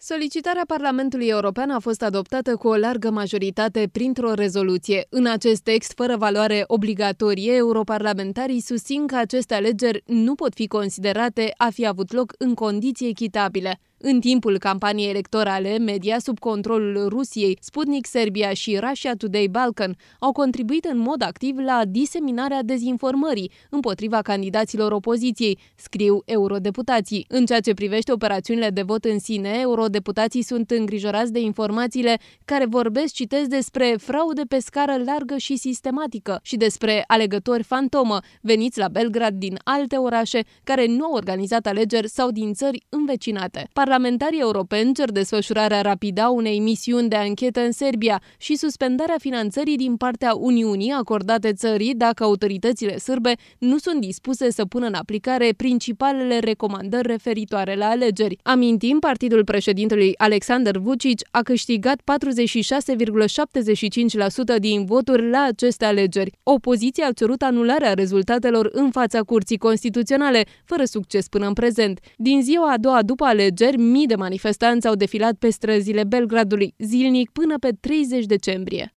Solicitarea Parlamentului European a fost adoptată cu o largă majoritate printr-o rezoluție. În acest text, fără valoare obligatorie, europarlamentarii susțin că aceste alegeri nu pot fi considerate a fi avut loc în condiții echitabile. În timpul campaniei electorale, media sub controlul Rusiei, Sputnik Serbia și Russia Today Balkan au contribuit în mod activ la diseminarea dezinformării împotriva candidaților opoziției, scriu eurodeputații. În ceea ce privește operațiunile de vot în sine, eurodeputații sunt îngrijorați de informațiile care vorbesc, citesc, despre fraude pe scară largă și sistematică și despre alegători fantomă veniți la Belgrad din alte orașe care nu au organizat alegeri sau din țări învecinate. Parlamentarii europeni cer desfășurarea rapidă a unei misiuni de anchetă în Serbia și suspendarea finanțării din partea Uniunii acordate țării dacă autoritățile sârbe nu sunt dispuse să pună în aplicare principalele recomandări referitoare la alegeri. Amintim, partidul președintelui Aleksandar Vučić a câștigat 46,75% din voturi la aceste alegeri. Opoziția a cerut anularea rezultatelor în fața Curții Constituționale, fără succes până în prezent. Din ziua a doua după alegeri, mii de manifestanți au defilat pe străzile Belgradului, zilnic până pe 30 decembrie.